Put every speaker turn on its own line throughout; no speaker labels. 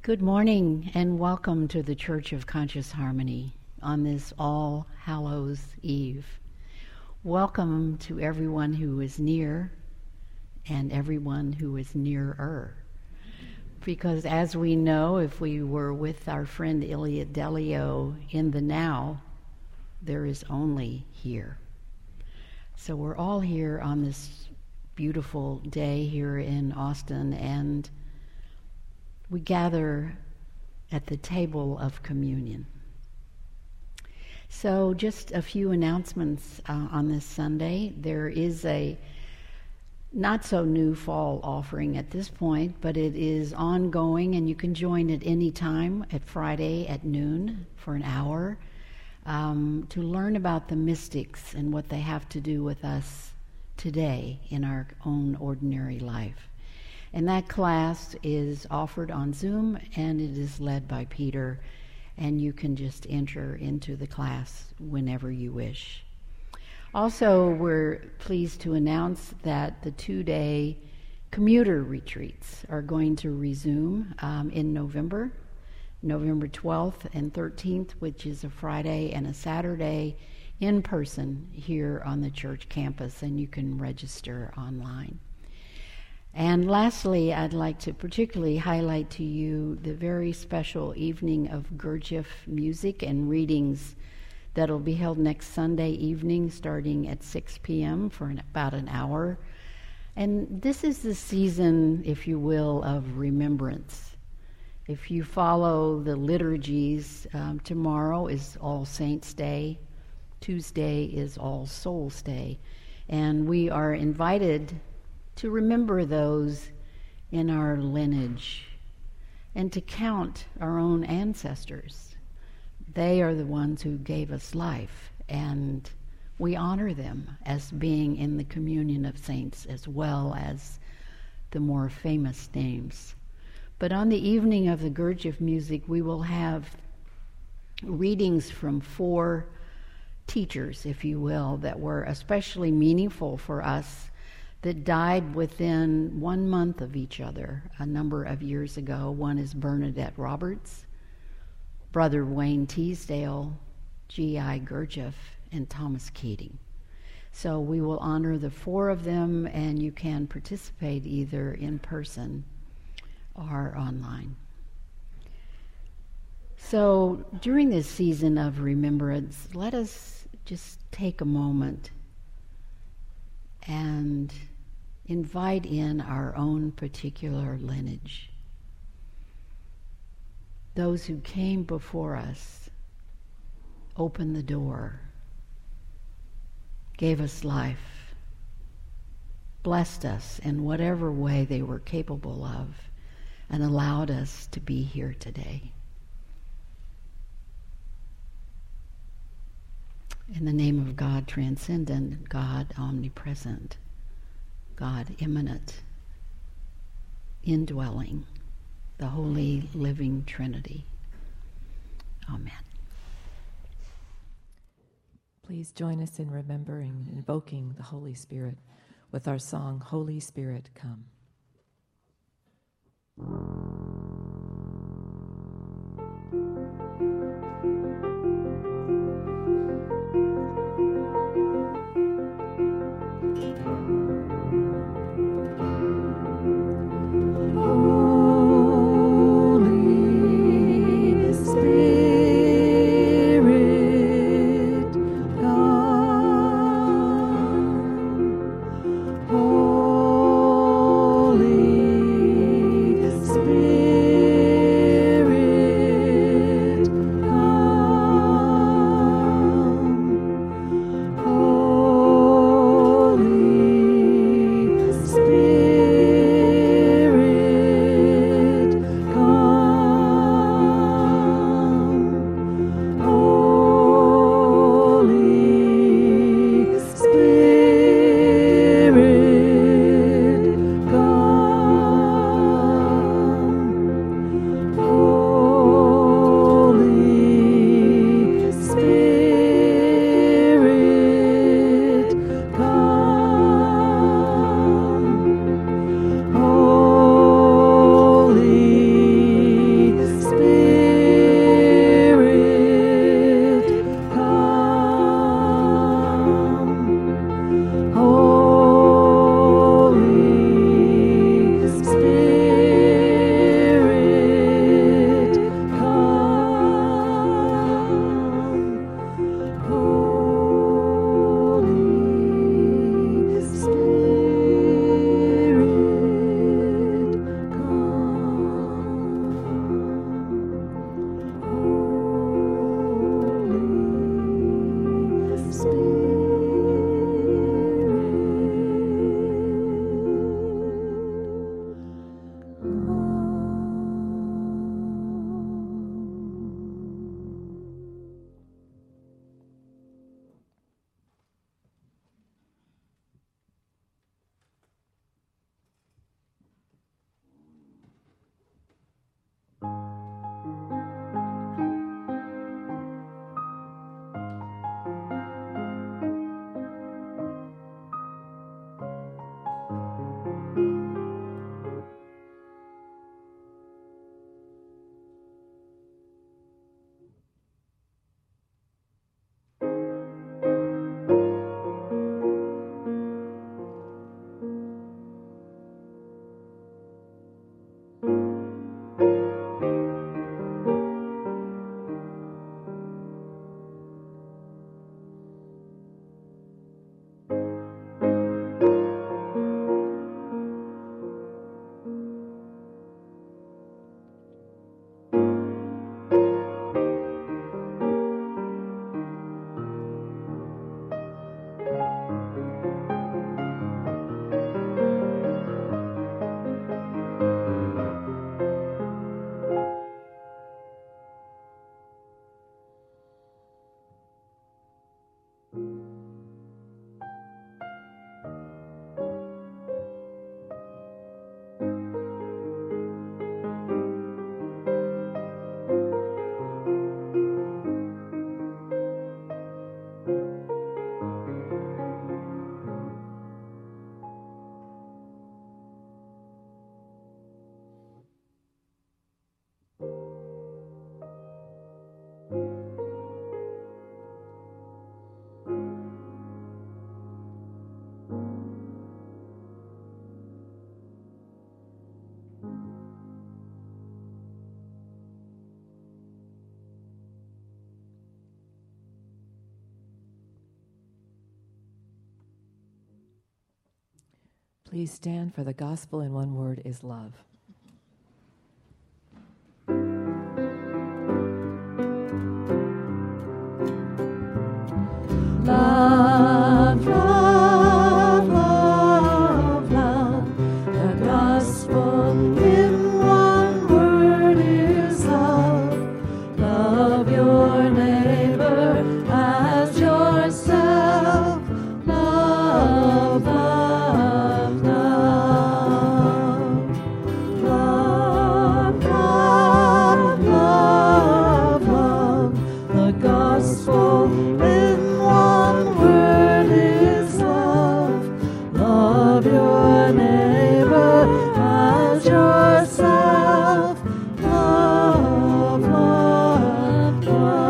Good morning and welcome to the Church of Conscious Harmony on this All Hallows Eve. Welcome to everyone who is near and everyone who is nearer. Because as we know, if we were with our friend Ilia Delio in the now, there is only here. So we're all here on this beautiful day here in Austin, and we gather at the table of communion. So just a few announcements on this Sunday. There is a not so new fall offering at this point, but it is ongoing, and you can join at any time at Friday at noon for an hour to learn about the mystics and what they have to do with us today in our own ordinary life. And that class is offered on Zoom, and it is led by Peter, and you can just enter into the class whenever you wish. Also, we're pleased to announce that the 2-day commuter retreats are going to resume in November 12th and 13th, which is a Friday and a Saturday in person here on the church campus, and you can register online. And lastly, I'd like to particularly highlight to you the very special evening of Gurdjieff music and readings that will be held next Sunday evening starting at 6 p.m. for about an hour. And this is the season, if you will, of remembrance. If you follow the liturgies, tomorrow is All Saints' Day, Tuesday is All Souls' Day, and we are invited to remember those in our lineage and to count our own ancestors. They are the ones who gave us life, and we honor them as being in the communion of saints as well as the more famous names. But on the evening of the Gurdjieff music, we will have readings from 4 teachers, if you will, that were especially meaningful for us, that died within 1 month of each other a number of years ago. One is Bernadette Roberts, Brother Wayne Teasdale, G.I. Gurdjieff, and Thomas Keating. So we will honor the 4 of them, and you can participate either in person or online. So during this season of remembrance, let us just take a moment and invite in our own particular lineage. Those who came before us, opened the door, gave us life, blessed us in whatever way they were capable of, and allowed us to be here today. In the name of God transcendent, God omnipresent, God immanent, indwelling, the Holy Living Trinity. Amen.
Please join us in remembering and invoking the Holy Spirit with our song, Holy Spirit, Come.
Spirit.
Please stand, for the gospel in one word is love. Love, love, love, love. The gospel in one word is love. Love your neighbor as yourself. Love, love, love. Love, love, love, love. The gospel in one word is love. Love your neighbor as yourself. Love, love,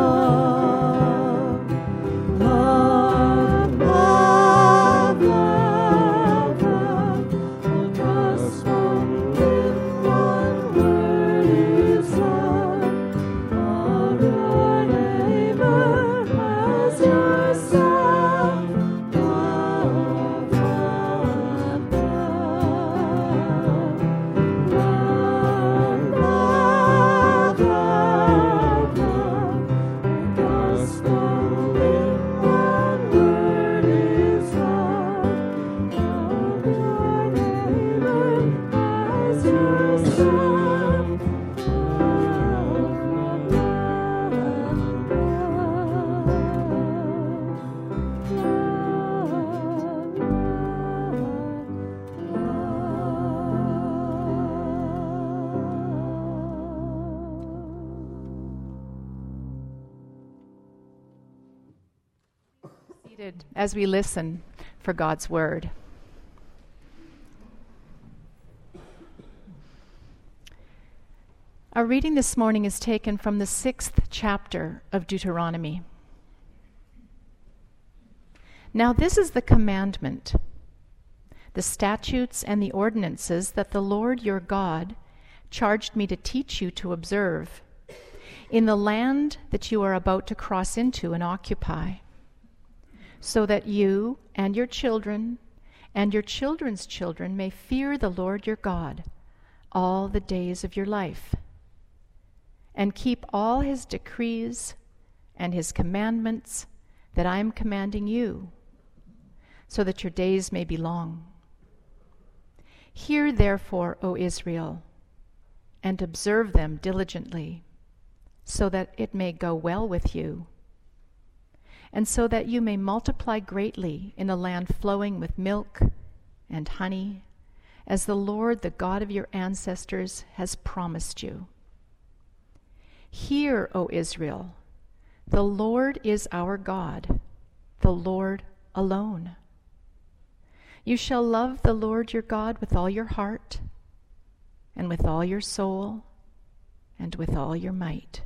love. Love, love, love, love. The gospel in one word is love. Love your neighbor as yourself. Love, love, love. Love, love, love, love. The gospel in one word is love. Love your neighbor as yourself.
Seated as we listen for God's word. Our reading this morning is taken from the 6th chapter of Deuteronomy. Now this is the commandment, the statutes and the ordinances that the Lord your God charged me to teach you to observe in the land that you are about to cross into and occupy, so that you and your children and your children's children may fear the Lord your God all the days of your life, and keep all his decrees and his commandments that I am commanding you, so that your days may be long. Hear therefore, O Israel, and observe them diligently, so that it may go well with you, and so that you may multiply greatly in a land flowing with milk and honey, as the Lord, the God of your ancestors, has promised you. Hear, O Israel, the Lord is our God, the Lord alone. You shall love the Lord your God with all your heart, and with all your soul, and with all your might.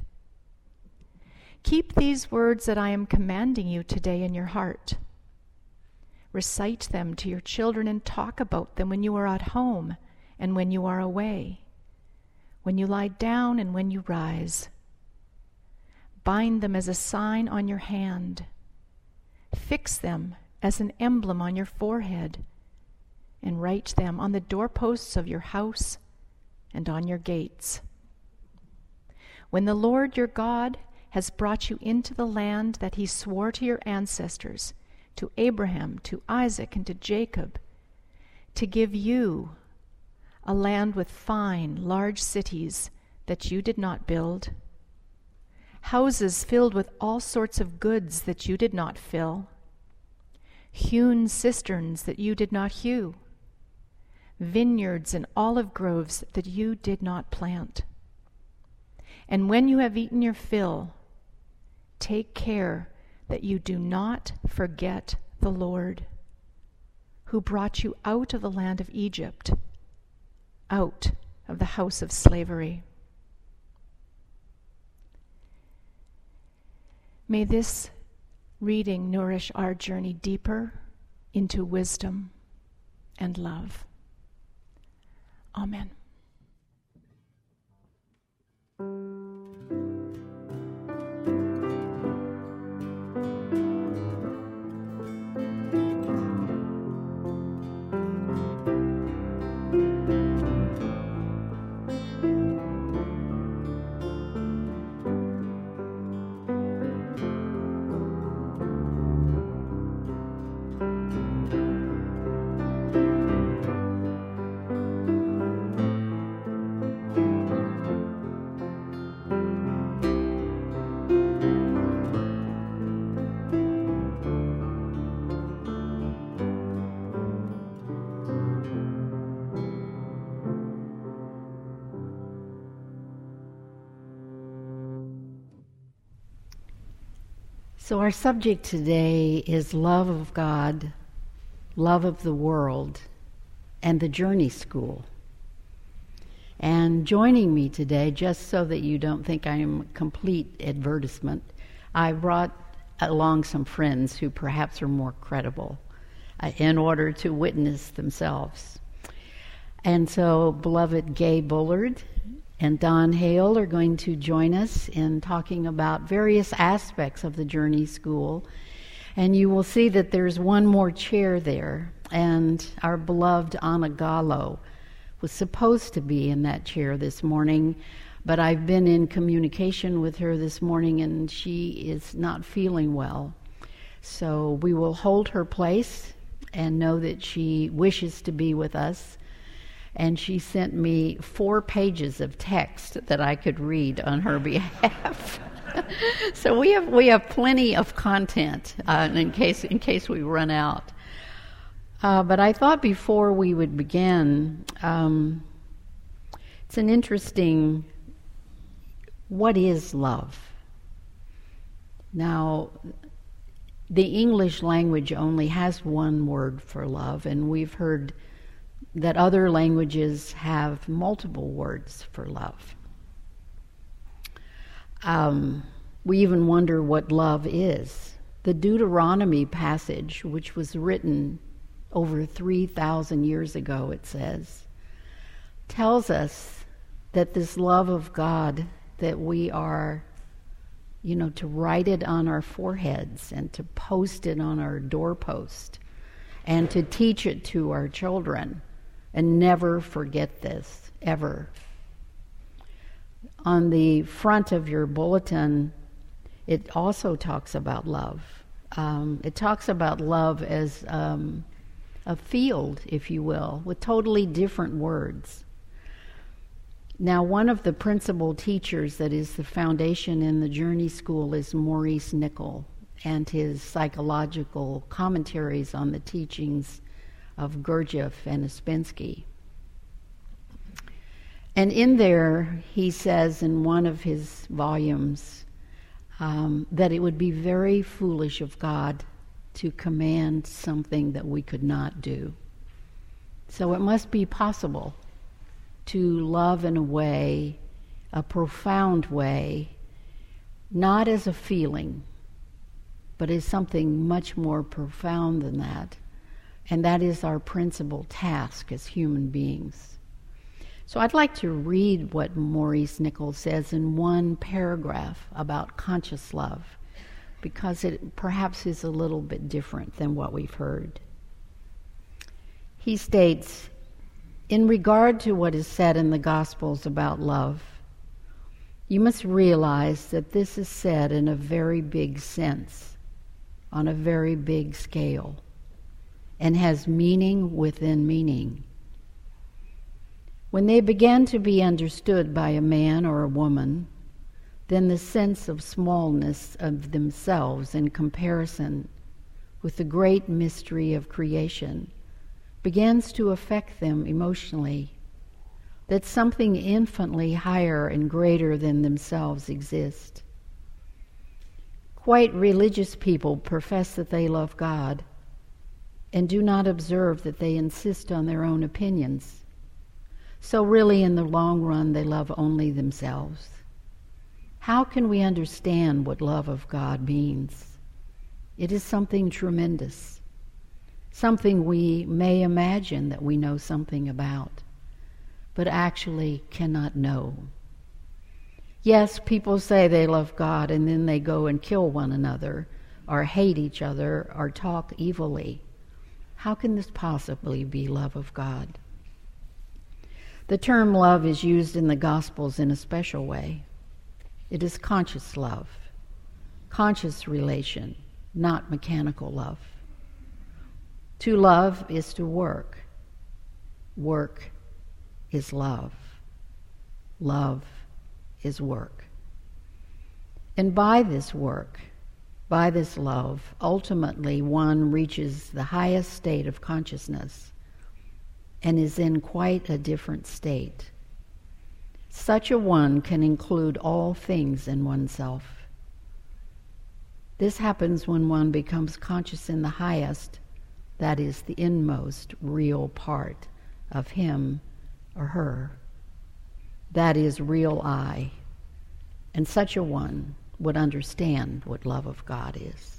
Keep these words that I am commanding you today in your heart. Recite them to your children and talk about them when you are at home and when you are away, when you lie down and when you rise. Bind them as a sign on your hand. Fix them as an emblem on your forehead, and write them on the doorposts of your house and on your gates. When the Lord your God has brought you into the land that he swore to your ancestors, to Abraham, to Isaac, and to Jacob, to give you a land with fine, large cities that you did not build, houses filled with all sorts of goods that you did not fill, hewn cisterns that you did not hew, vineyards and olive groves that you did not plant. And when you have eaten your fill, take care that you do not forget the Lord, who brought you out of the land of Egypt, out of the house of slavery. May this reading nourish our journey deeper into wisdom and love. Amen.
So our subject today is love of God, love of the world, and the Journey School. And joining me today, just so that you don't think I am a complete advertisement, I brought along some friends who perhaps are more credible in order to witness themselves. And so beloved Gay Bullard and Don Hale are going to join us in talking about various aspects of the Journey School. And you will see that there's one more chair there, and our beloved Anna Gallo was supposed to be in that chair this morning, but I've been in communication with her this morning and she is not feeling well. So we will hold her place and know that she wishes to be with us. And she sent me 4 pages of text that I could read on her behalf. So we have plenty of content in case we run out. But I thought before we would begin, it's an interesting, what is love? Now, the English language only has one word for love, and we've heard that other languages have multiple words for love. We even wonder what love is. The Deuteronomy passage, which was written over 3,000 years ago, it says, tells us that this love of God, that we are, to write it on our foreheads and to post it on our doorpost and to teach it to our children and never forget this, ever. On the front of your bulletin, it also talks about love. It talks about love as a field, if you will, with totally different words. Now, one of the principal teachers that is the foundation in the Journey School is Maurice Nicoll, and his psychological commentaries on the teachings of Gurdjieff and Ouspensky. And in there, he says in one of his volumes that it would be very foolish of God to command something that we could not do. So it must be possible to love in a way, a profound way, not as a feeling, but as something much more profound than that. And that is our principal task as human beings. So I'd like to read what Maurice Nicoll says in one paragraph about conscious love, because it perhaps is a little bit different than what we've heard. He states, in regard to what is said in the Gospels about love, you must realize that this is said in a very big sense, on a very big scale, and has meaning within meaning. When they begin to be understood by a man or a woman, then the sense of smallness of themselves in comparison with the great mystery of creation begins to affect them emotionally, that something infinitely higher and greater than themselves exists. Quite religious people profess that they love God and do not observe that they insist on their own opinions. So really, in the long run, they love only themselves. How can we understand what love of God means? It is something tremendous, something we may imagine that we know something about, but actually cannot know. Yes, people say they love God and then they go and kill one another or hate each other or talk evilly. How can this possibly be love of God? The term love is used in the Gospels in a special way. It is conscious love, conscious relation, not mechanical love. To love is to work. Work is love. Love is work. And by this work, by this love, ultimately one reaches the highest state of consciousness and is in quite a different state. Such a one can include all things in oneself. This happens when one becomes conscious in the highest, that is, the inmost real part of him or her. That is real I. And such a one would understand what love of God is.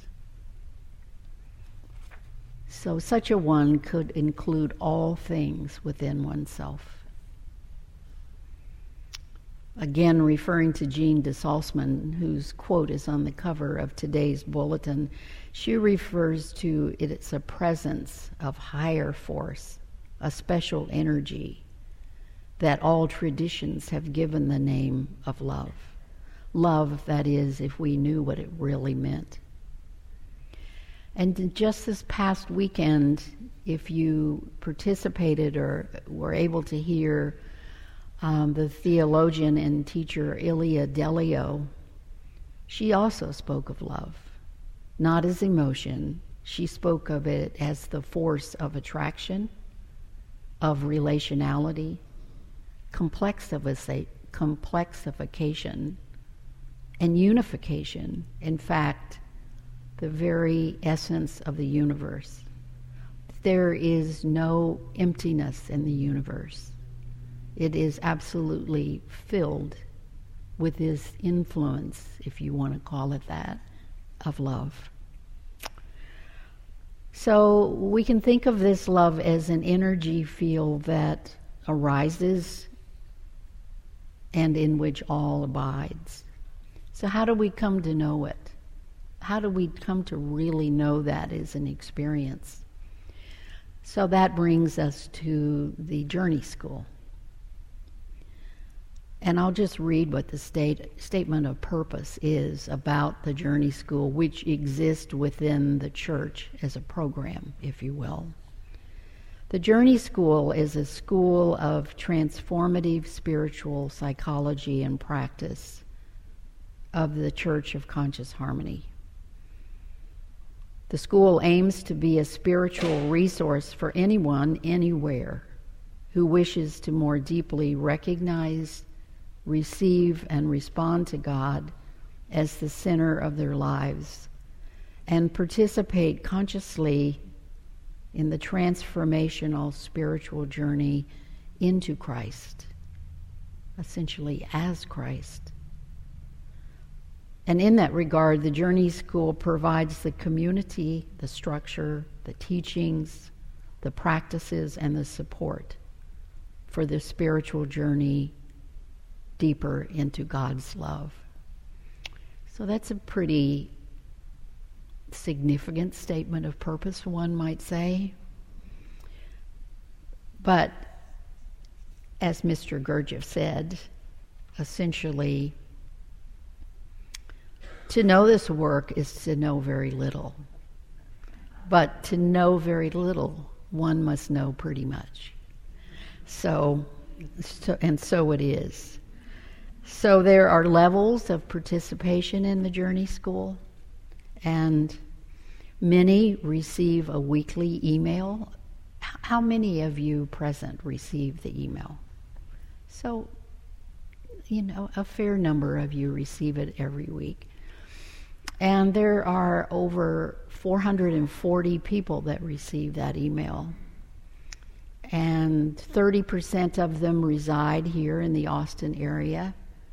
So such a one could include all things within oneself. Again, referring to Jean de Salzman, whose quote is on the cover of today's bulletin, she refers to it as a presence of higher force, a special energy that all traditions have given the name of love. Love, that is, if we knew what it really meant. And just this past weekend, if you participated or were able to hear the theologian and teacher Ilia Delio, she also spoke of love, not as emotion. She spoke of it as the force of attraction, of relationality, complexification, and unification. In fact, the very essence of the universe. There is no emptiness in the universe. It is absolutely filled with this influence, if you want to call it that, of love. So we can think of this love as an energy field that arises and in which all abides. So how do we come to know it? How do we come to really know that as an experience? So that brings us to the Journey School. And I'll just read what the statement of purpose is about the Journey School, which exists within the church as a program, if you will. The Journey School is a school of transformative spiritual psychology and practice of the Church of Conscious Harmony. The school aims to be a spiritual resource for anyone, anywhere, who wishes to more deeply recognize, receive, and respond to God as the center of their lives, and participate consciously in the transformational spiritual journey into Christ, essentially as Christ. And in that regard, the Journey School provides the community, the structure, the teachings, the practices, and the support for the spiritual journey deeper into God's love. So that's a pretty significant statement of purpose, one might say. But as Mr. Gurdjieff said, essentially, to know this work is to know very little. But to know very little, one must know pretty much. So it is. So there are levels of participation in the Journey School, and many receive a weekly email. How many of you present receive the email? So, a fair number of you receive it every week. And there are over 440 people that receive that email. And 30% of them reside here in the Austin area.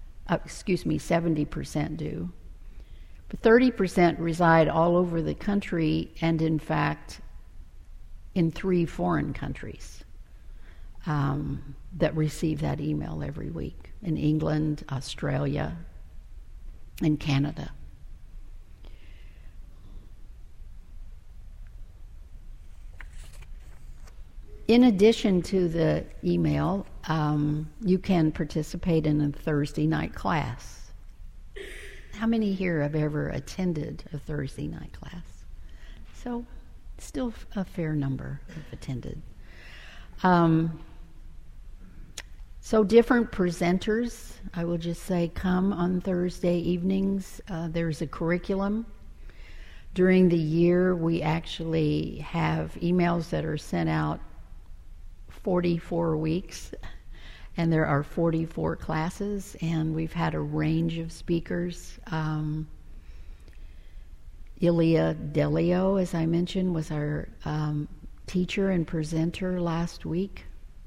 70% do. But 30% reside all over the country, and in fact, in 3 foreign countries that receive that email every week. In England, Australia, and Canada. In addition to the email, you can participate in a Thursday night class. How many here have ever attended a Thursday night class? So, still a fair number have attended. So different presenters, I will just say, come on Thursday evenings. There's a curriculum. During the year, we actually have emails that are sent out 44 weeks, and there are 44 classes, and we've had a range of speakers. Ilia Delio, as I mentioned, was our teacher and presenter last week.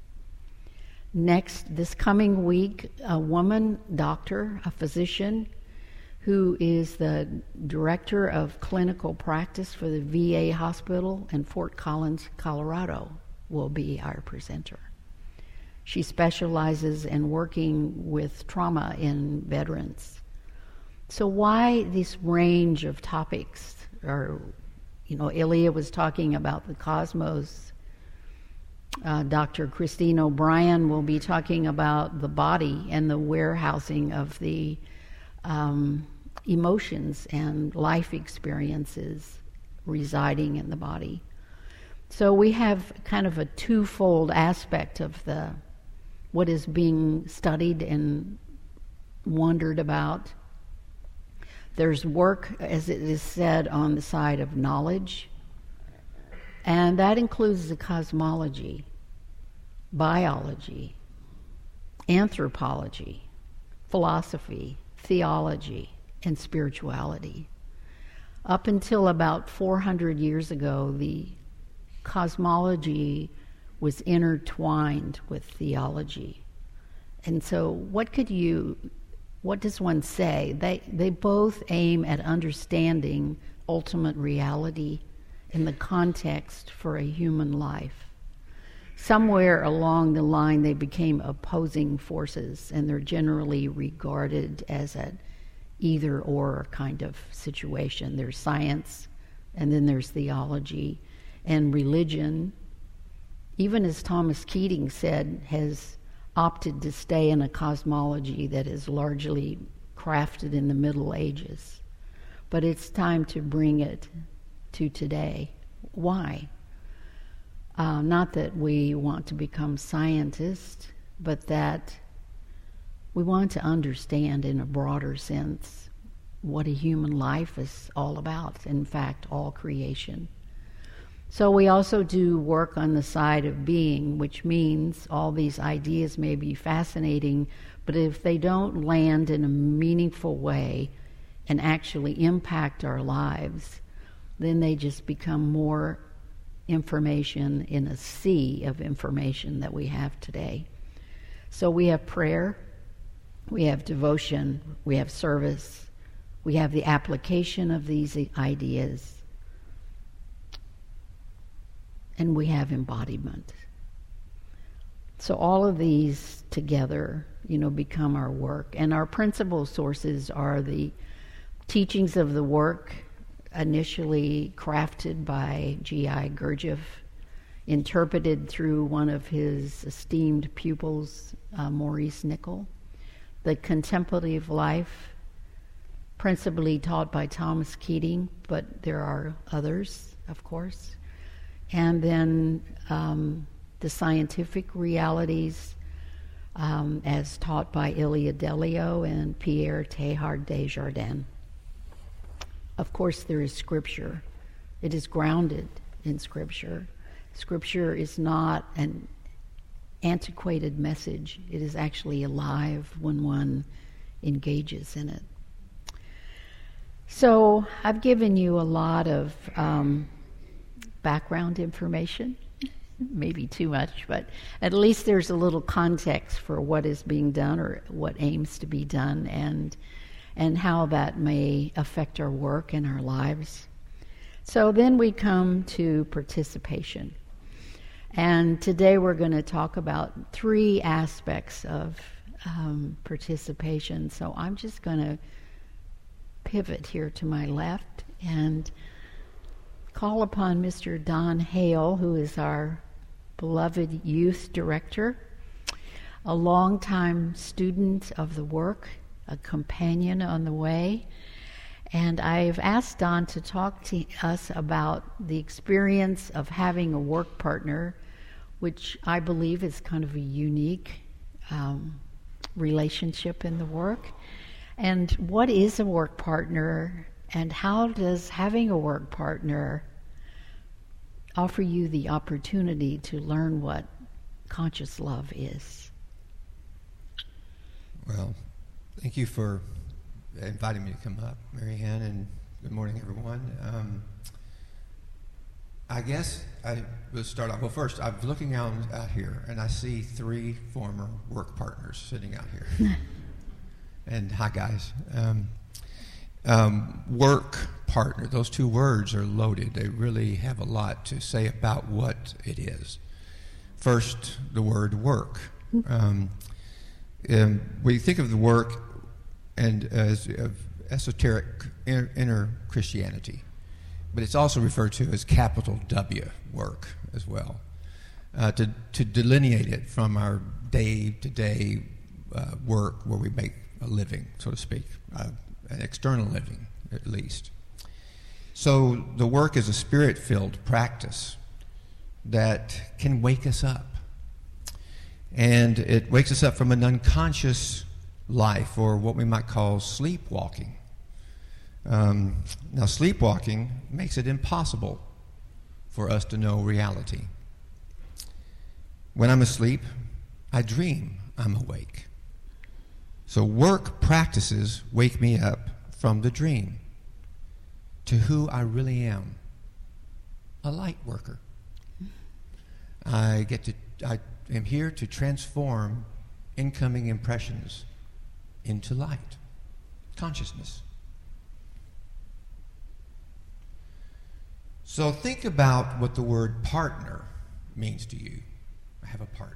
Next, this coming week, a woman doctor, a physician, who is the director of clinical practice for the VA hospital in Fort Collins, Colorado, will be our presenter. She specializes in working with trauma in veterans. So why this range of topics? Or, Ilia was talking about the cosmos. Dr. Christine O'Brien will be talking about the body and the warehousing of the emotions and life experiences residing in the body. So we have kind of a twofold aspect of what is being studied and wondered about. There's work, as it is said, on the side of knowledge, and that includes the cosmology, biology, anthropology, philosophy, theology, and spirituality. Up until about 400 years ago, the cosmology was intertwined with theology. And so what does one say? They both aim at understanding ultimate reality in the context for a human life. Somewhere along the line they became opposing forces, and they're generally regarded as an either-or kind of situation. There's science, and then there's theology, and religion, even as Thomas Keating said, has opted to stay in a cosmology that is largely crafted in the Middle Ages. But it's time to bring it to today. Why? Not that we want to become scientists, but that we want to understand in a broader sense what a human life is all about, in fact, all creation. So we also do work on the side of being, which means all these ideas may be fascinating, but if they don't land in a meaningful way and actually impact our lives, then they just become more information in a sea of information that we have today. So we have prayer, we have devotion, we have service, we have the application of these ideas, and we have embodiment. So all of these together, become our work. And our principal sources are the teachings of the work, initially crafted by G.I. Gurdjieff, interpreted through one of his esteemed pupils, Maurice Nicoll. The contemplative life, principally taught by Thomas Keating, but there are others, of course. And then the scientific realities, as taught by Ilia Delio and Pierre Teilhard de Chardin. Of course, there is Scripture. It is grounded in Scripture. Scripture is not an antiquated message. It is actually alive when one engages in it. So I've given you a lot of background information, maybe too much, but at least there's a little context for what is being done or what aims to be done, and how that may affect our work and our lives. So then we come to participation. And today we're going to talk about 3 aspects of participation. So I'm just going to pivot here to my left and call upon Mr. Don Hale, who is our beloved youth director, a longtime student of the work, a companion on the way. And I've asked Don to talk to us about the experience of having a work partner, which I believe is kind of a unique relationship in the work. And what is a work partner, and how does having a work partner offer you the opportunity to learn what conscious love is?
Well, thank you for inviting me to come up, Mary Ann, and Good morning, everyone. I guess I will start off. Well, first, I'm looking out here, and I see 3 former work partners sitting out here. And hi, guys. Work partner, those 2 words are loaded. They really have a lot to say about what it is. First, the word work. We think of the work and as esoteric inner Christianity, but it's also referred to as capital W work as well, to delineate it from our day-to-day work where we make a living, so to speak, an external living at least. So the work is a spirit-filled practice that can wake us up. And it wakes us up from an unconscious life, or what we might call sleepwalking. Now, sleepwalking makes it impossible for us to know reality. When I'm asleep, I dream I'm awake. So work practices wake me up from the dream to who I really am, a light worker. I am here to transform incoming impressions into light, consciousness. So think about what the word partner means to you. I have a partner.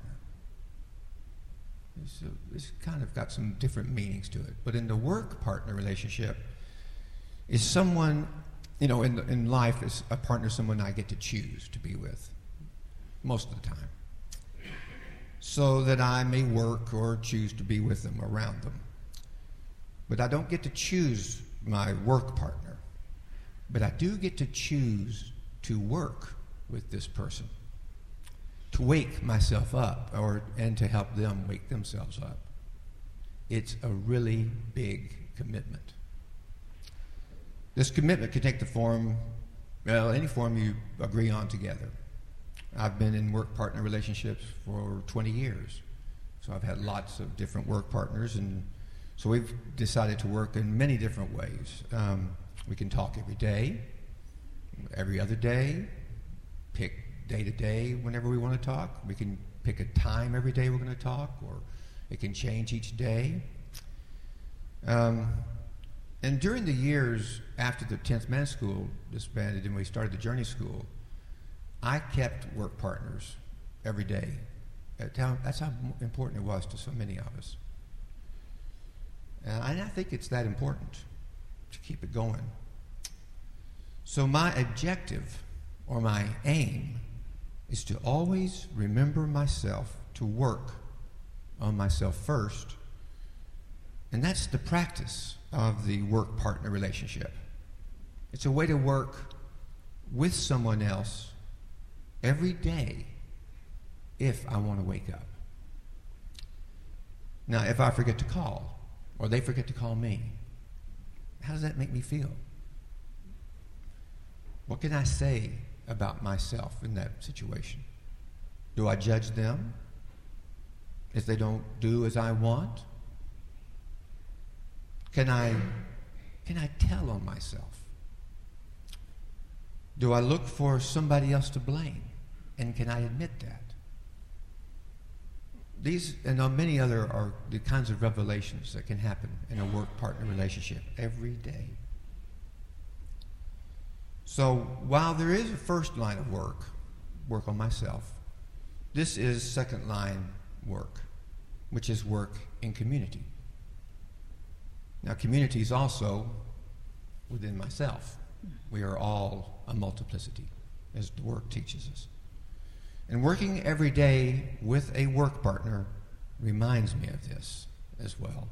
It's kind of got some different meanings to it. But in the work partner relationship, is someone, in life, is a partner someone I get to choose to be with most of the time, so that I may work or choose to be with them, around them. But I don't get to choose my work partner, but I do get to choose to work with this person, to wake myself up, and to help them wake themselves up. It's a really big commitment. This commitment can take the form, any form you agree on together. I've been in work partner relationships for 20 years. So I've had lots of different work partners, and so we've decided to work in many different ways. We can talk every day, every other day, pick day to day whenever we want to talk. We can pick a time every day we're going to talk, or it can change each day. And during the years after the 10th Men's School disbanded and we started the Journey School, I kept work partners every day. That's how important it was to so many of us. And I think it's that important to keep it going. So my objective, or my aim, is to always remember myself, to work on myself first. And that's the practice of the work partner relationship. It's a way to work with someone else every day if I want to wake up. Now, if I forget to call, or they forget to call me, how does that make me feel? What can I say about myself in that situation? Do I judge them if they don't do as I want? Can I tell on myself? Do I look for somebody else to blame? And can I admit that? These and many other are the kinds of revelations that can happen in a work partner relationship every day. So while there is a first line of work on myself, this is second line work, which is work in community. Now, community is also within myself. We are all a multiplicity, as the work teaches us. And working every day with a work partner reminds me of this as well.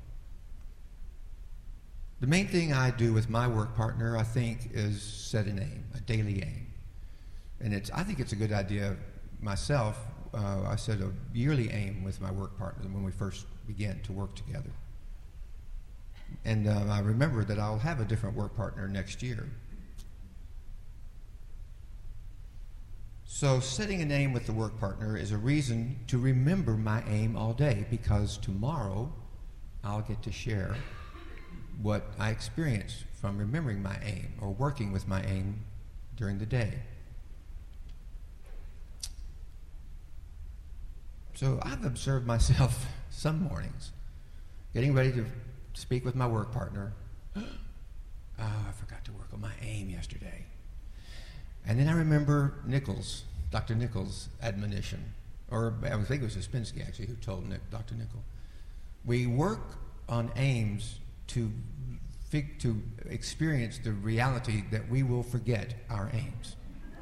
The main thing I do with my work partner, I think, is set an aim, a daily aim. And I think it's a good idea myself. I set a yearly aim with my work partner when we first began to work together. And I remember that I'll have a different work partner next year. So setting an aim with the work partner is a reason to remember my aim all day, because tomorrow I'll get to share what I experience from remembering my aim or working with my aim during the day. So I've observed myself some mornings getting ready to speak with my work partner. Oh, I forgot to work on my aim yesterday. And then I remember Dr. Nichols' admonition, or I think it was Uspensky actually who told Dr. Nichols. We work on aims to experience the reality that we will forget our aims.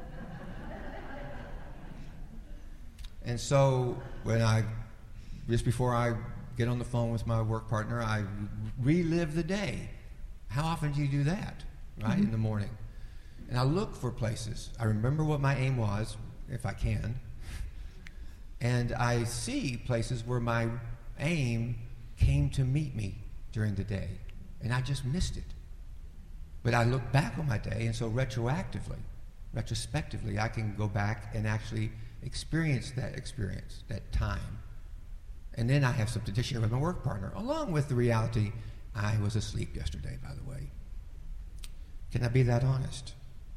And so just before I get on the phone with my work partner, I relive the day. How often do you do that, right, in the morning? And I look for places. I remember what my aim was, if I can. And I see places where my aim came to meet me during the day. And I just missed it. But I look back on my day, and so retrospectively, I can go back and actually experience, that time. And then I have something to share with my work partner, along with the reality I was asleep yesterday, by the way. Can I be that honest?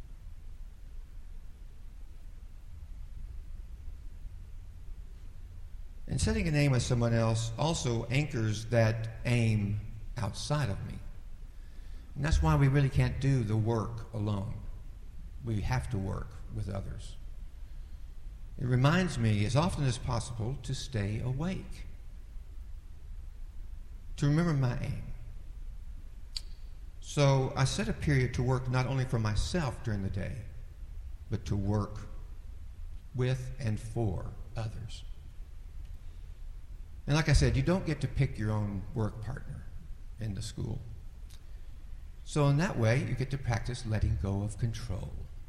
And setting an aim with someone else also anchors that aim outside of me. And that's why we really can't do the work alone. We have to work with others. It reminds me, as often as possible, to stay awake, to remember my aim. So I set a period to work not only for myself during the day, but to work with and for others. And like I said, you don't get to pick your own work partner in the school. So in that way, you get to practice letting go of control.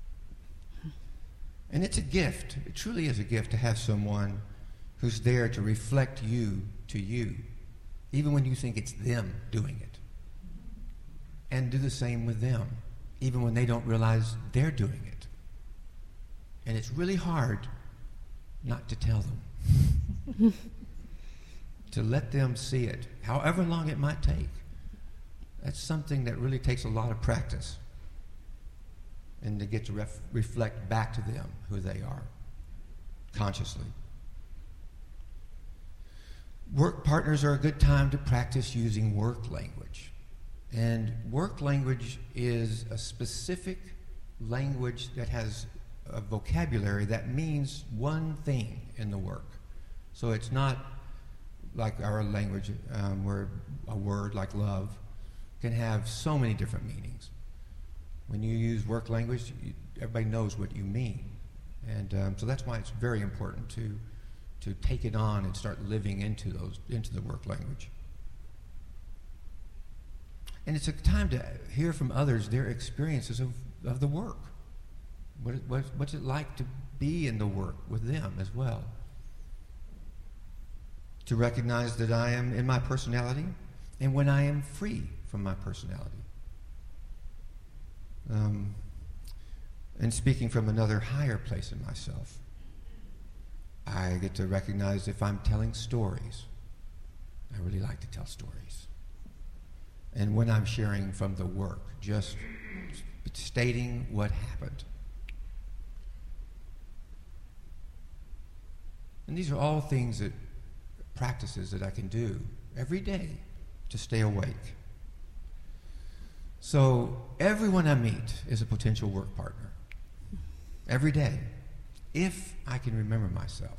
And it's a gift. It truly is a gift to have someone who's there to reflect you to you, even when you think it's them doing it. And do the same with them, even when they don't realize they're doing it. And it's really hard not to tell them. To let them see it, however long it might take. That's something that really takes a lot of practice. And to get to reflect back to them who they are, consciously. Work partners are a good time to practice using work language. And work language is a specific language that has a vocabulary that means one thing in the work. So it's not like our language, where a word like love can have so many different meanings. When you use work language, everybody knows what you mean. And so that's why it's very important to take it on and start living into the work language. And it's a time to hear from others their experiences of the work. What's it like to be in the work with them as well? To recognize that I am in my personality and when I am free from my personality. And speaking from another higher place in myself, I get to recognize if I'm telling stories. I really like to tell stories. And when I'm sharing from the work, just stating what happened. And these are all practices that I can do every day to stay awake. So everyone I meet is a potential work partner. Every day, if I can remember myself.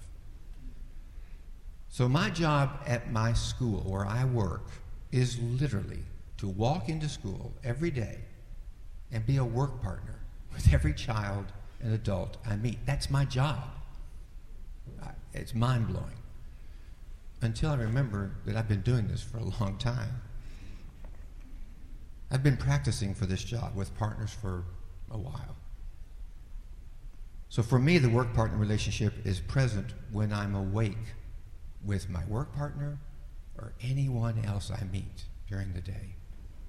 So my job at my school where I work is literally to walk into school every day and be a work partner with every child and adult I meet. That's my job. It's mind-blowing. Until I remember that I've been doing this for a long time. I've been practicing for this job with partners for a while. So for me, the work partner relationship is present when I'm awake with my work partner or anyone else I meet during the day.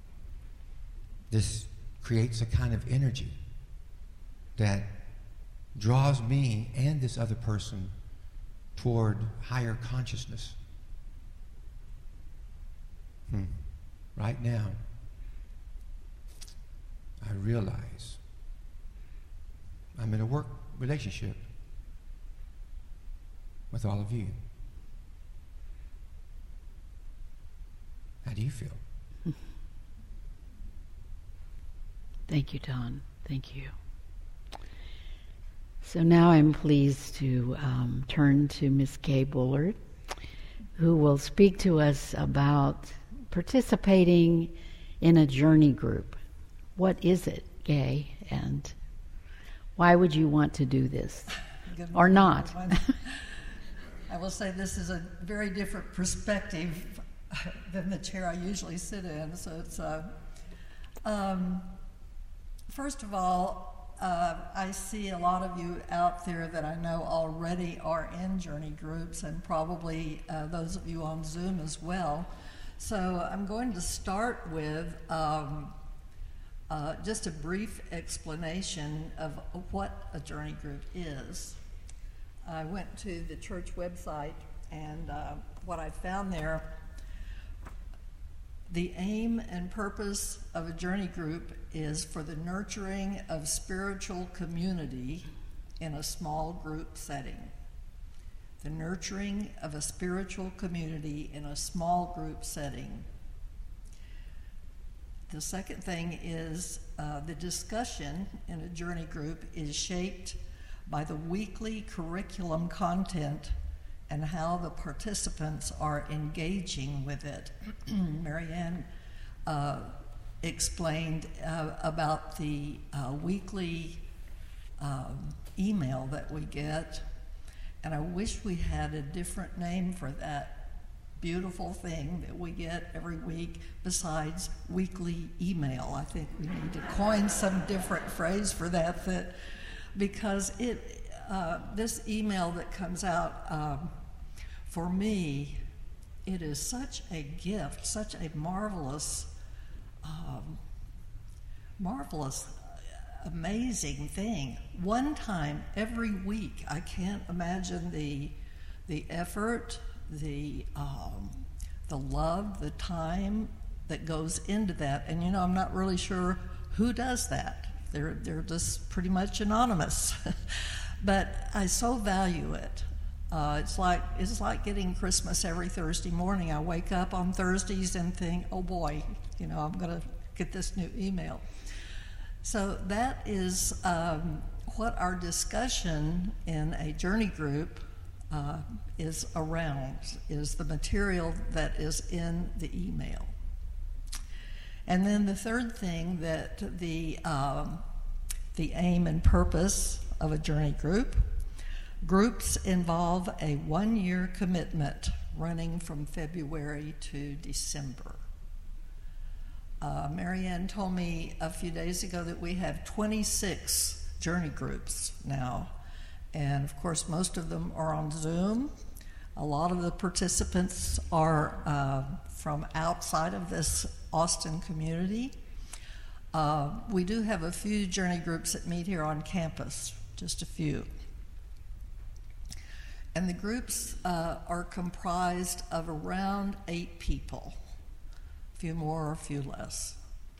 This creates a kind of energy that draws me and this other person toward higher consciousness. Right now, I realize I'm in a work relationship with all of you. How do you feel?
Thank you, Don. Thank you. So now I'm pleased to turn to Miss Kay Bullard, who will speak to us about participating in a journey group. What is it, Kay, and why would you want to do this? Or not?
I will say this is a very different perspective than the chair I usually sit in. So it's, first of all, I see a lot of you out there that I know already are in journey groups, and probably those of you on Zoom as well. So I'm going to start with just a brief explanation of what a journey group is. I went to the church website, and what I found there, the aim and purpose of a journey group is for the nurturing of spiritual community in a small group setting. The nurturing of a spiritual community in a small group setting. The second thing is the discussion in a journey group is shaped by the weekly curriculum content and how the participants are engaging with it. Marianne explained about the weekly email that we get, and I wish we had a different name for that beautiful thing that we get every week besides weekly email. I think we need to coin some different phrase for that, because this email that comes out, for me, it is such a gift, such a marvelous, amazing thing. One time every week. I can't imagine the effort, the love, the time that goes into that. And I'm not really sure who does that. They're just pretty much anonymous. But I so value it. It's like getting Christmas every Thursday morning. I wake up on Thursdays and think, oh boy, I'm going to get this new email. So that is what our discussion in a journey group is around, is the material that is in the email. And then the third thing that the aim and purpose of a journey group, groups involve a 1-year commitment running from February to December. Marianne told me a few days ago that we have 26 journey groups now. And of course, most of them are on Zoom. A lot of the participants are from outside of this Austin community. We do have a few journey groups that meet here on campus, just a few. And the groups are comprised of around 8 people, a few more or a few less.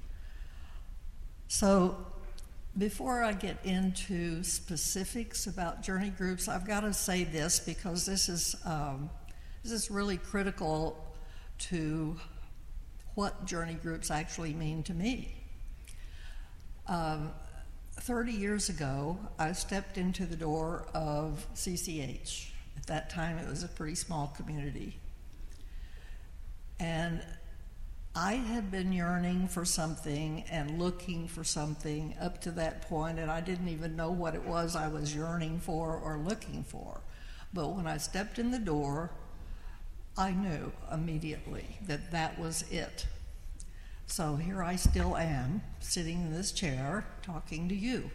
So before I get into specifics about journey groups, I've got to say this, because this is really critical to what journey groups actually mean to me. 30 years ago, I stepped into the door of CCH. At that time, it was a pretty small community. And I had been yearning for something and looking for something up to that point, and I didn't even know what it was I was yearning for or looking for. But when I stepped in the door, I knew immediately that that was it. So here I still am, sitting in this chair, talking to you.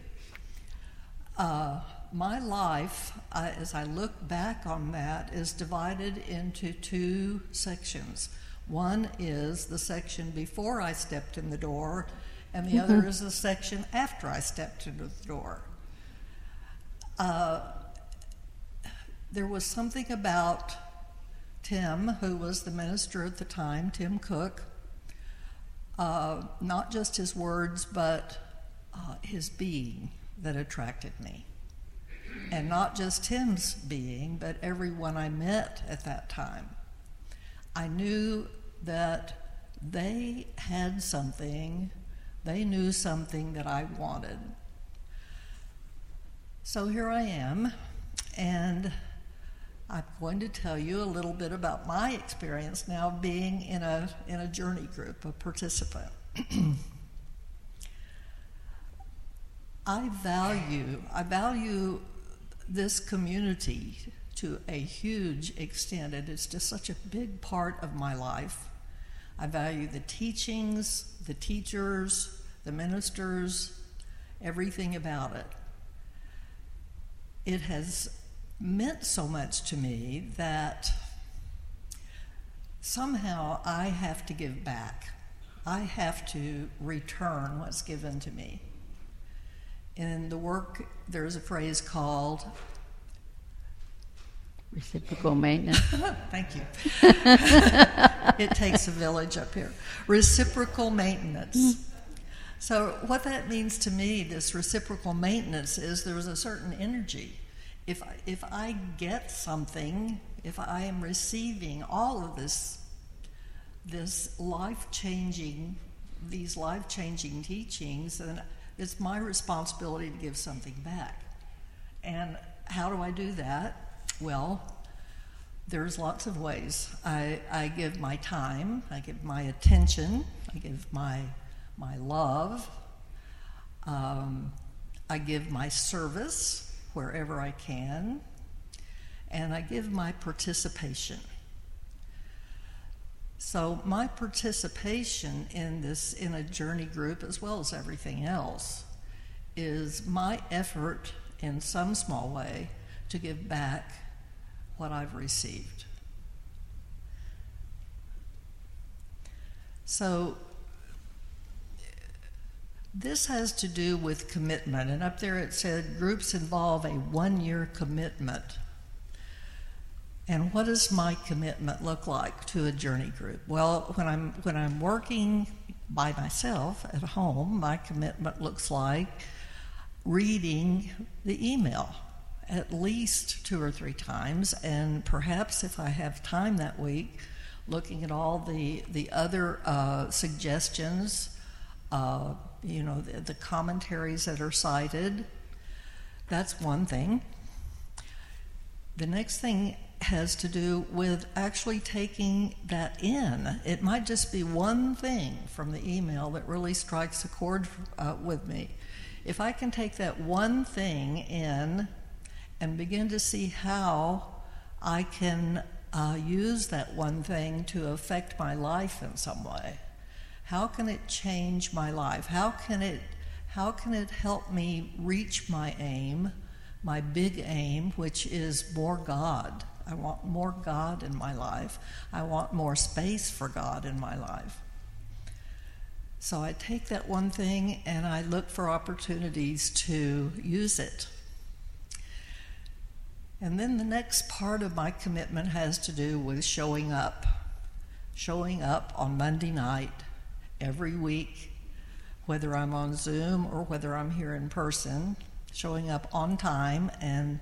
My life, as I look back on that, is divided into 2 sections. One is the section before I stepped in the door, and the other is the section after I stepped into the door. There was something about Tim, who was the minister at the time, Tim Cook, not just his words, but his being that attracted me. And not just Tim's being, but everyone I met at that time. I knew that they had something, they knew something that I wanted. So here I am, and I'm going to tell you a little bit about my experience now being in a journey group, a participant. I value this community to a huge extent. It is just such a big part of my life. I value the teachings, the teachers, the ministers, everything about it. It has meant so much to me that somehow I have to give back. I have to return what's given to me. In the work, there's a phrase called
reciprocal maintenance.
Thank you. It takes a village up here. Reciprocal maintenance. So what that means to me, this reciprocal maintenance, is there's a certain energy. If I get something, if I am receiving all of these life-changing teachings, then it's my responsibility to give something back. And how do I do that? Well, there's lots of ways. I give my time, I give my attention, I give my love, I give my service wherever I can, and I give my participation. So my participation in a journey group, as well as everything else, is my effort in some small way to give back what I've received. So this has to do with commitment, and up there it said groups involve a 1-year commitment. And what does my commitment look like to a journey group? Well, when I'm working by myself at home, my commitment looks like reading the email at least 2 or 3 times, and perhaps if I have time that week, looking at all the other suggestions, the commentaries that are cited. That's one thing. The next thing has to do with actually taking that in. It might just be one thing from the email that really strikes a chord with me. If I can take that one thing in and begin to see how I can use that one thing to affect my life in some way. How can it change my life? How can it help me reach my aim, my big aim, which is more God? I want more God in my life. I want more space for God in my life. So I take that one thing and I look for opportunities to use it. And then the next part of my commitment has to do with showing up. Showing up on Monday night every week, whether I'm on Zoom or whether I'm here in person, showing up on time and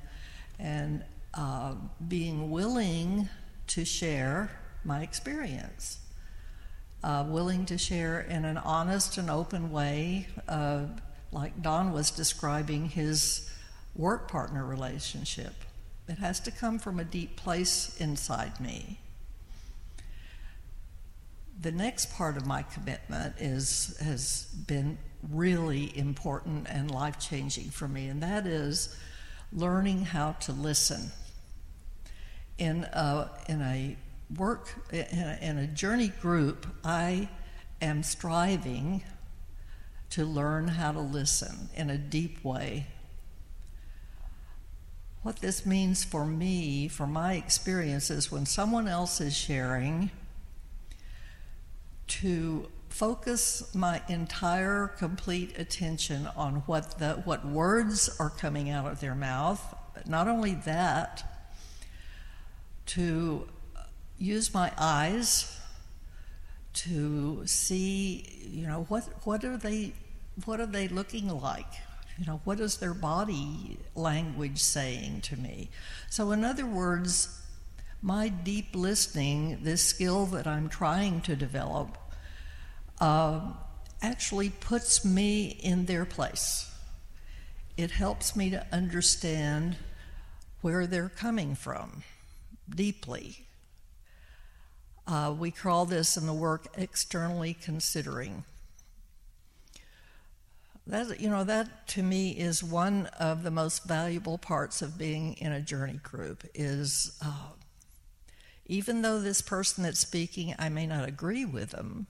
being willing to share my experience, willing to share in an honest and open way, like Don was describing his work partner relationship. It has to come from a deep place inside me. The next part of my commitment has been really important and life-changing for me, and that is learning how to listen. In a journey group, I am striving to learn how to listen in a deep way. What this means for me, for my experiences, when someone else is sharing, to focus my entire complete attention on what words are coming out of their mouth, but not only that, to use my eyes to see, what are they what are they looking like? What is their body language saying to me? So in other words, my deep listening, this skill that I'm trying to develop, actually puts me in their place. It helps me to understand where they're coming from deeply. We call this in the work externally considering. That to me is one of the most valuable parts of being in a journey group is even though this person that's speaking, I may not agree with them,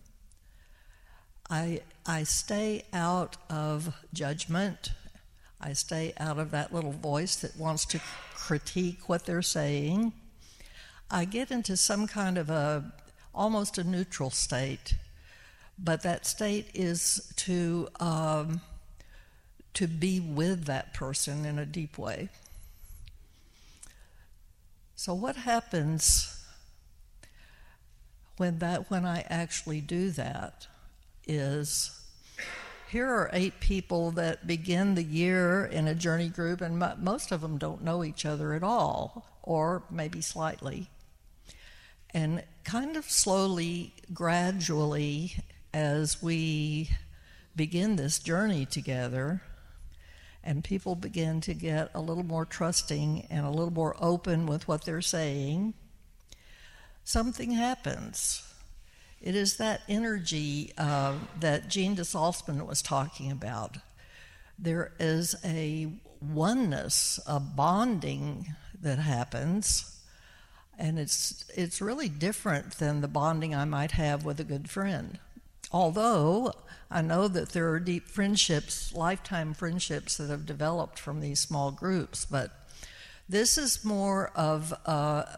I stay out of judgment. I stay out of that little voice that wants to critique what they're saying. I get into some kind of almost a neutral state, but that state is to be with that person in a deep way. So what happens when I actually do that is, here are 8 people that begin the year in a journey group, and most of them don't know each other at all, or maybe slightly. And kind of slowly, gradually, as we begin this journey together, and people begin to get a little more trusting and a little more open with what they're saying, something happens. It is that energy that Jean de Salzman was talking about. There is a oneness, a bonding that happens, and it's really different than the bonding I might have with a good friend. Although I know that there are deep friendships, lifetime friendships that have developed from these small groups, but this is more of a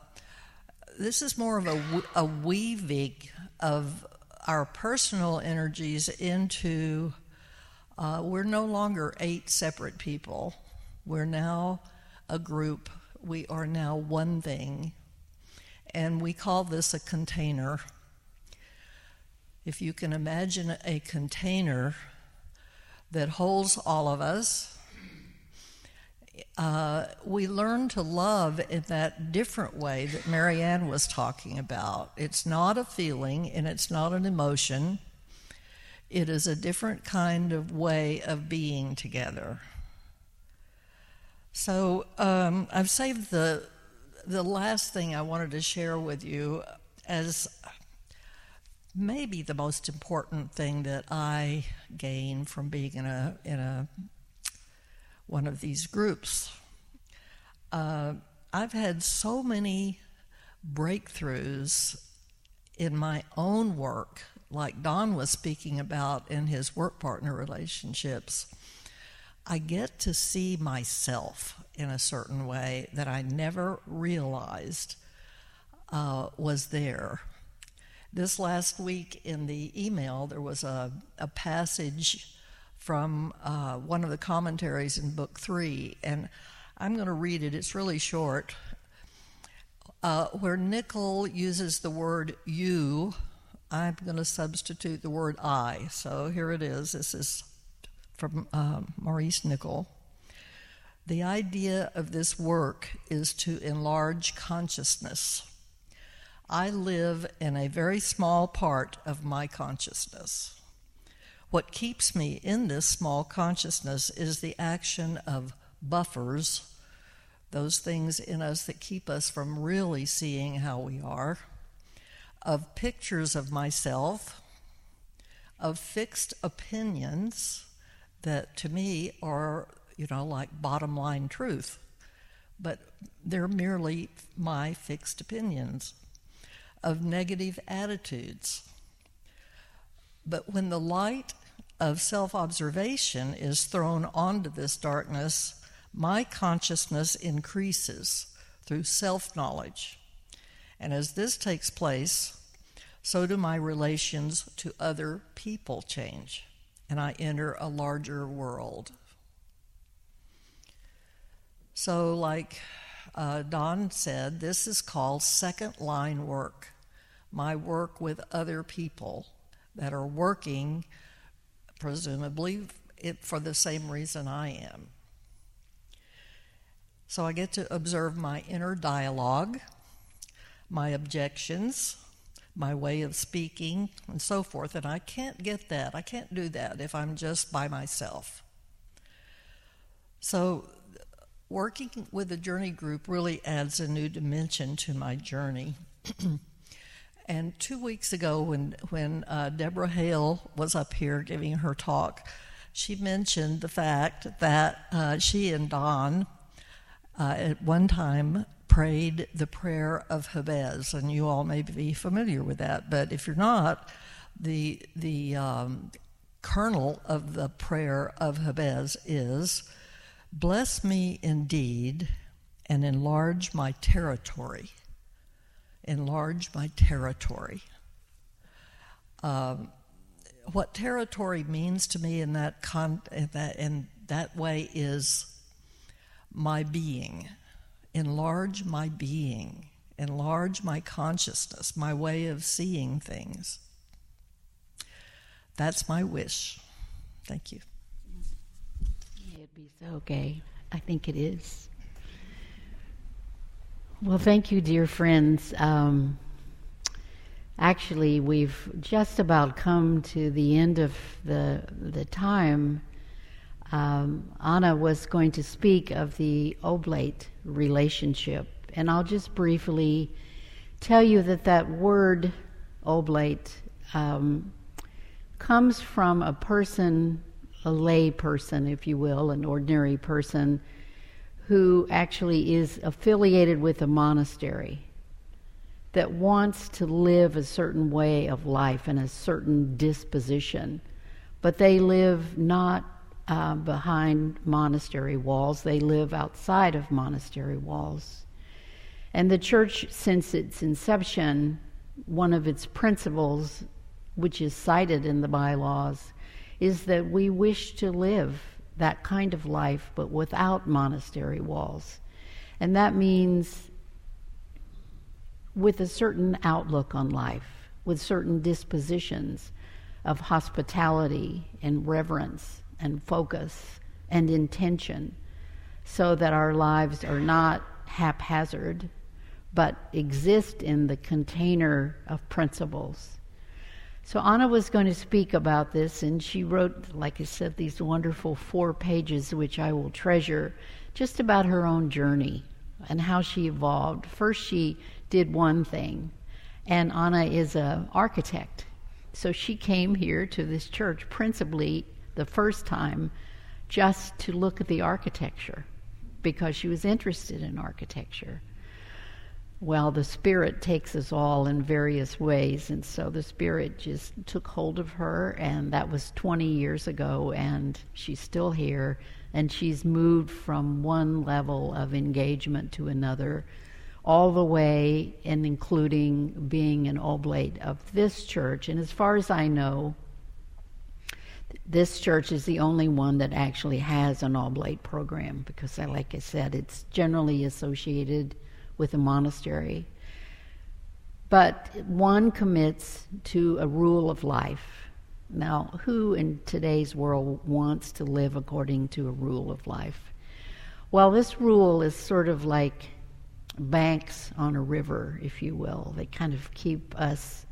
weaving of our personal energies into, we're no longer 8 separate people. We're now a group. We are now one thing. And we call this a container. If you can imagine a container that holds all of us, we learn to love in that different way that Marianne was talking about. It's not a feeling and it's not an emotion. It is a different kind of way of being together. So I've saved the last thing I wanted to share with you as maybe the most important thing that I gain from being in a one of these groups. I've had so many breakthroughs in my own work, like Don was speaking about in his work partner relationships. I get to see myself in a certain way that I never realized was there. This last week in the email, there was a passage from one of the commentaries in Book 3, and I'm going to read it. It's really short, where Nickel uses the word you. I'm going to substitute the word I. So here it is. This is from Maurice Nickel. The idea of this work is to enlarge consciousness. I live in a very small part of my consciousness. What keeps me in this small consciousness is the action of buffers, those things in us that keep us from really seeing how we are, of pictures of myself, of fixed opinions that to me are, like bottom line truth, but they're merely my fixed opinions, of negative attitudes. But when the light of self-observation is thrown onto this darkness, my consciousness increases through self-knowledge. And as this takes place, so do my relations to other people change, and I enter a larger world. So like Don said, this is called second line work, my work with other people that are working presumably for the same reason I am. So I get to observe my inner dialogue, my objections, my way of speaking, and so forth. And I can't get that. I can't do that if I'm just by myself. So working with a journey group really adds a new dimension to my journey. And 2 weeks ago when Deborah Hale was up here giving her talk, she mentioned the fact that she and Don at one time prayed the prayer of Jabez, and you all may be familiar with that, but if you're not, the kernel of the prayer of Jabez is, "Bless me indeed and enlarge my territory." Enlarge my territory. What territory means to me in that way is my being. Enlarge my being. Enlarge my consciousness, my way of seeing things. That's my wish. Thank you.
It'd be so gay. I think it is. Well, thank you, dear friends. Actually, we've just about come to the end of the time. Anna was going to speak of the oblate relationship, and I'll just briefly tell you that word oblate comes from a person, a lay person, if you will, an ordinary person, who actually is affiliated with a monastery that wants to live a certain way of life and a certain disposition. But they live not behind monastery walls, they live outside of monastery walls. And the church, since its inception, one of its principles, which is cited in the bylaws, is that we wish to live that kind of life, but without monastery walls. And that means with a certain outlook on life, with certain dispositions of hospitality and reverence and focus and intention, so that our lives are not haphazard, but exist in the container of principles. So Anna was going to speak about this, and she wrote, like I said, these wonderful 4 pages, which I will treasure, just about her own journey and how she evolved. First, she did one thing, and Anna is an architect. So she came here to this church principally the first time just to look at the architecture because she was interested in architecture. Well, the Spirit takes us all in various ways, and so the Spirit just took hold of her, and that was 20 years ago, and she's still here, and she's moved from one level of engagement to another, all the way, and including being an oblate of this church. And as far as I know, this church is the only one that actually has an oblate program, because, like I said, it's generally associated with a monastery. But one commits to a rule of life. Now, who in today's world wants to live according to a rule of life? Well, this rule is sort of like banks on a river, if you will. They kind of keep us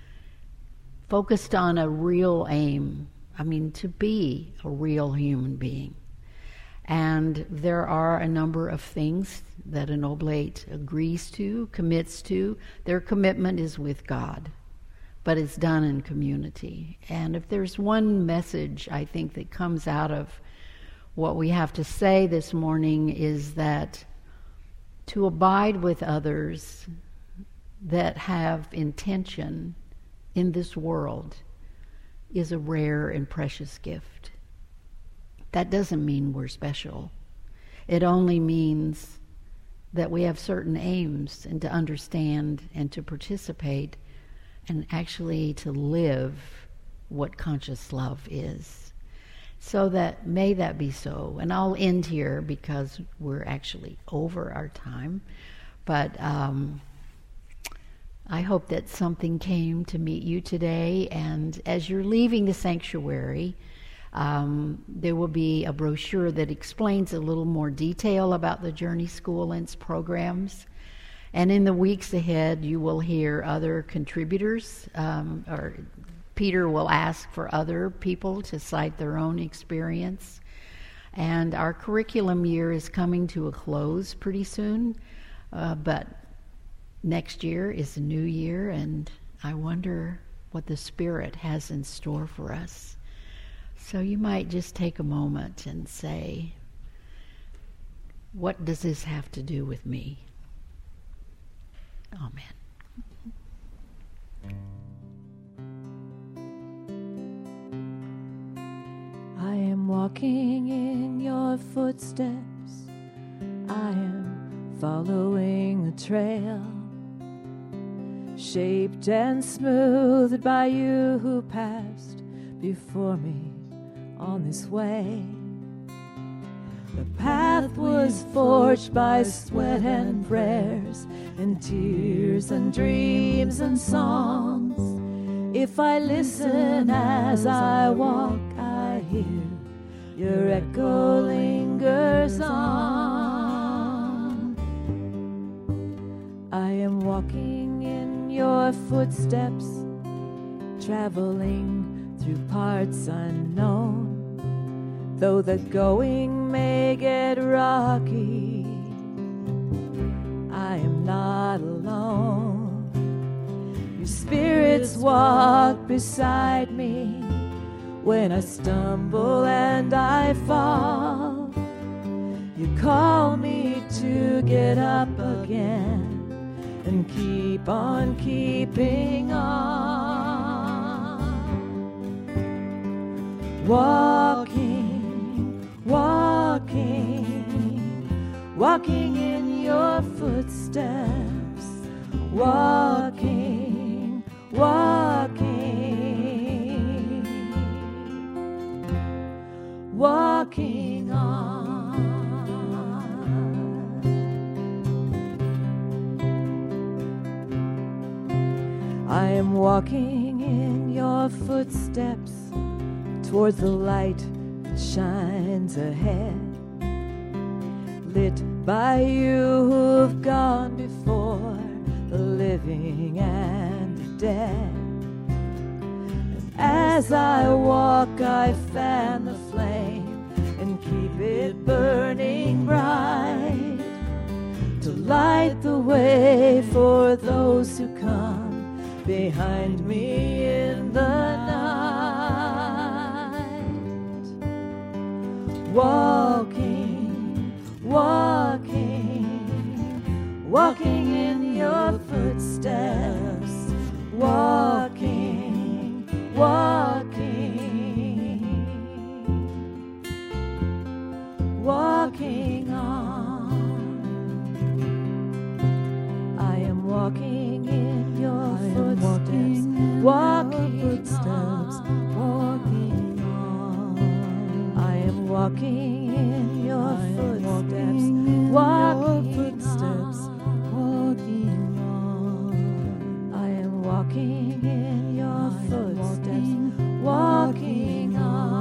focused on a real aim. I mean, to be a real human being. And there are a number of things that an oblate agrees to, commits to. Their commitment is with God, but it's done in community. And if there's one message I think that comes out of what we have to say this morning, is that to abide with others that have intention in this world is a rare and precious gift. That doesn't mean we're special. It only means that we have certain aims, and to understand and to participate and actually to live what conscious love is. So that, may that be so. And I'll end here because we're actually over our time. But I hope that something came to meet you today. And as you're leaving the sanctuary, There will be a brochure that explains a little more detail about the Journey School and its programs. And in the weeks ahead, you will hear other contributors, or Peter will ask for other people to cite their own experience. And our curriculum year is coming to a close pretty soon, but next year is a new year, and I wonder what the Spirit has in store for us. So you might just take a moment and say, what does this have to do with me? Amen.
I am walking in your footsteps. I am following a trail shaped and smoothed by you who passed before me on this way. The path was forged by sweat and prayers and tears and dreams and songs. If I listen as I walk, I hear your echo lingers on. I am walking in your footsteps, traveling through parts unknown. Though the going may get rocky, I am not alone. Your spirits walk beside me when I stumble and I fall. You call me to get up again and keep on keeping on. Walking in your footsteps, walking on. I am walking in your footsteps towards the light that shines ahead, lit by you who've gone before, the living and the dead. And as I walk, I fan the flame and keep it burning bright, to light the way for those who come behind me in the night. Walking in your footsteps, walking on. I am walking in your footsteps, walking on. I am walking in your footsteps, walking on. I am walking in your footsteps, walking on.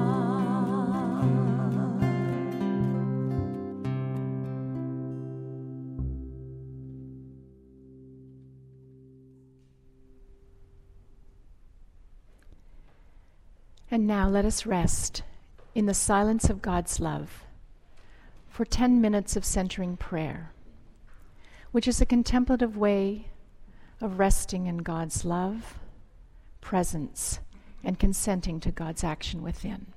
And now let us rest in the silence of God's love for 10 minutes of centering prayer, which is a contemplative way of resting in God's love, presence, and consenting to God's action within.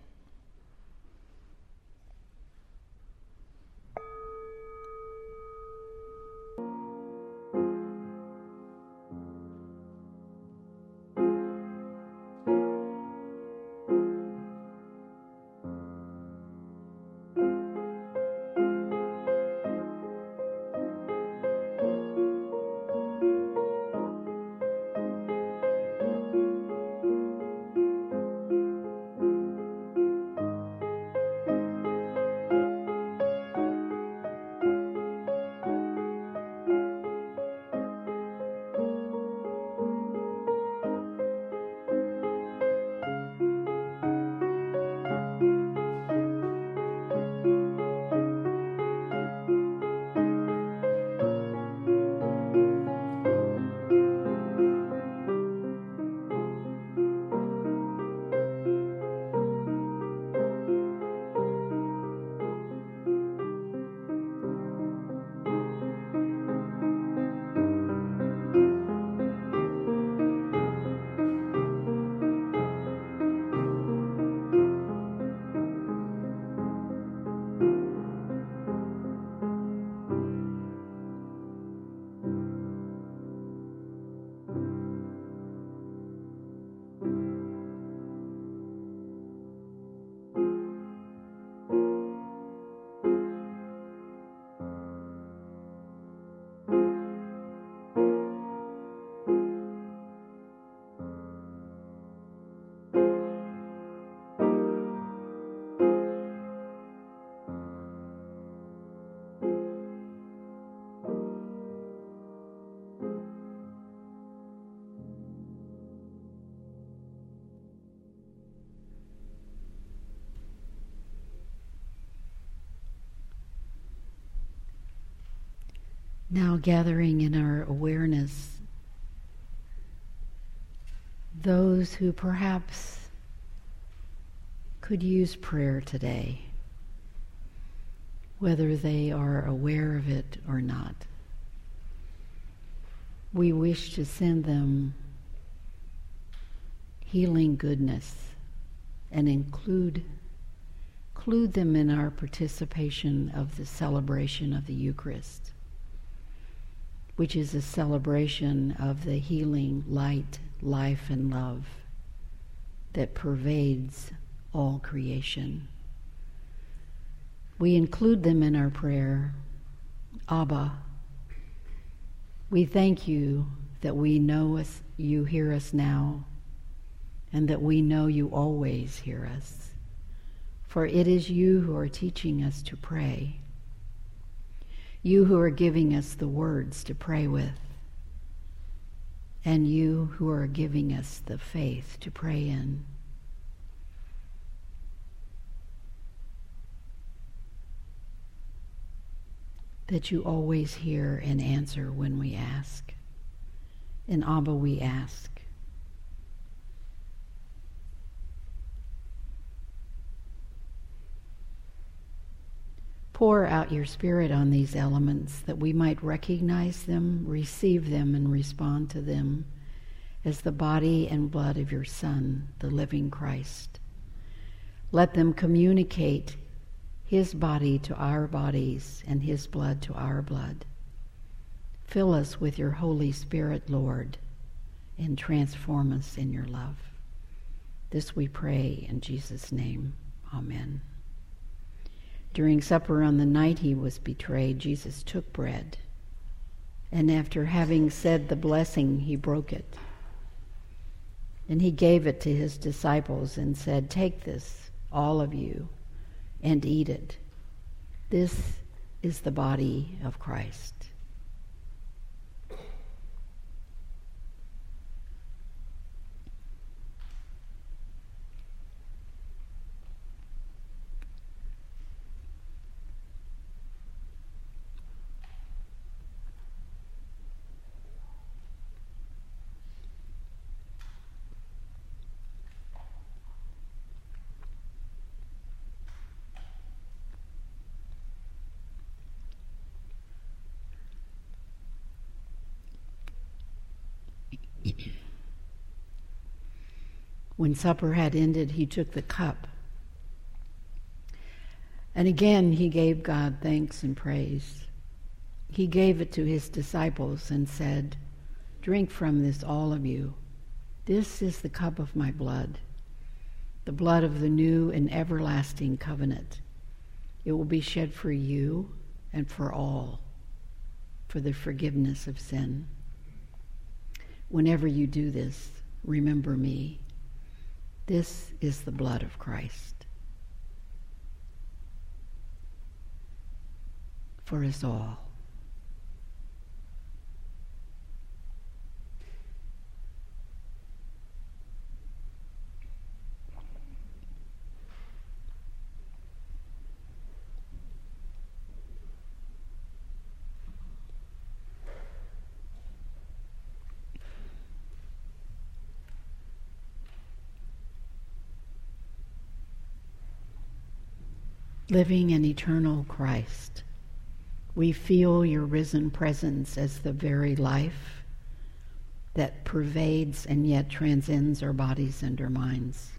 Now gathering in our awareness those who perhaps could use prayer today, whether they are aware of it or not. We wish to send them healing goodness and include them in our participation of the celebration of the Eucharist, which is a celebration of the healing light, life, and love that pervades all creation. We include them in our prayer. Abba, we thank you that we know us, you hear us now, and that we know you always hear us. For it is you who are teaching us to pray. You who are giving us the words to pray with. And you who are giving us the faith to pray in. That you always hear and answer when we ask. In Abba we ask. Pour out your Spirit on these elements that we might recognize them, receive them, and respond to them as the body and blood of your Son, the living Christ. Let them communicate his body to our bodies and his blood to our blood. Fill us with your Holy Spirit, Lord, and transform us in your love. This we pray in Jesus' name. Amen. During supper on the night he was betrayed, Jesus took bread, and after having said the blessing, he broke it. And he gave it to his disciples and said, "Take this, all of you, and eat it. This is the body of Christ." When supper had ended, he took the cup. And again he gave God thanks and praise. He gave it to his disciples and said, "Drink from this, all of you. This is the cup of my blood, the blood of the new and everlasting covenant. It will be shed for you and for all, for the forgiveness of sin. Whenever you do this, remember me." This is the blood of Christ for us all. Living and eternal Christ, we feel your risen presence as the very life that pervades and yet transcends our bodies and our minds.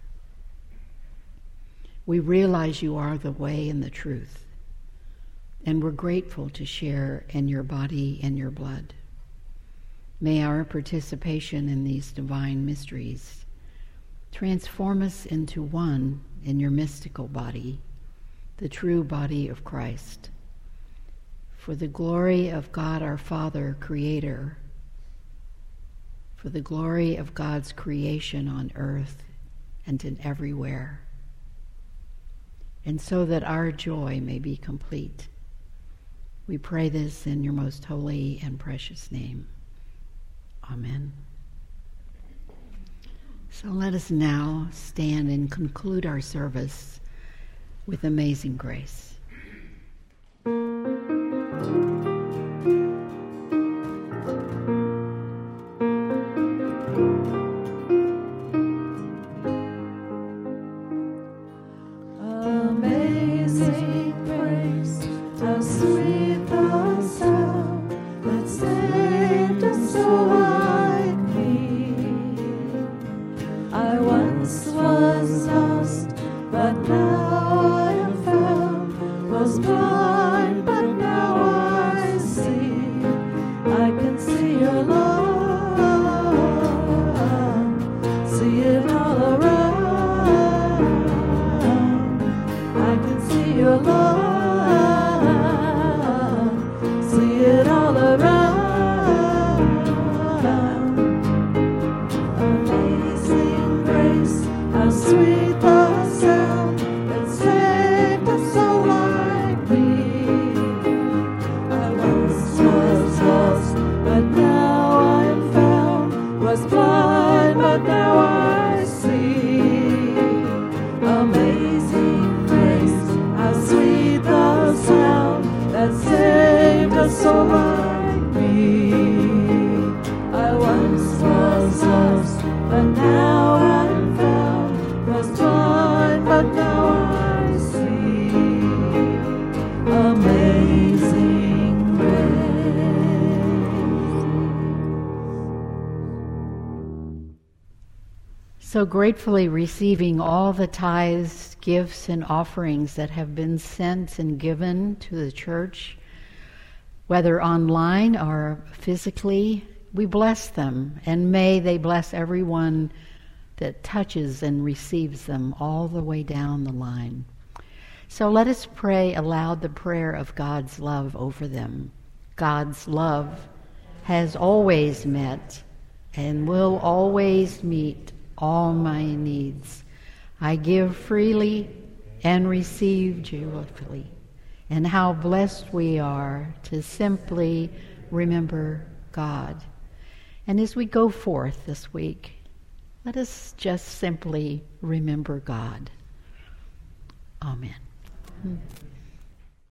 We realize you are the way and the truth, and we're grateful to share in your body and your blood. May our participation in these divine mysteries transform us into one in your mystical body, the true body of Christ, for the glory of God our Father, Creator, for the glory of God's creation on earth and in everywhere, and so that our joy may be complete. We pray this in your most holy and precious name. Amen. So let us now stand and conclude our service with Amazing Grace.
blind, but now I see. Amazing grace, how sweet the sound that saved a soul like me. I once was lost, but now I'm found. Was blind, but now I see. Amazing grace.
So gratefully receiving all the tithes, gifts, and offerings that have been sent and given to the church, whether online or physically, we bless them, and may they bless everyone that touches and receives them all the way down the line. So let us pray aloud the prayer of God's love over them. God's love has always met and will always meet all my needs. I give freely and receive joyfully. And how blessed we are to simply remember God. And as we go forth this week, let us just simply remember God. Amen.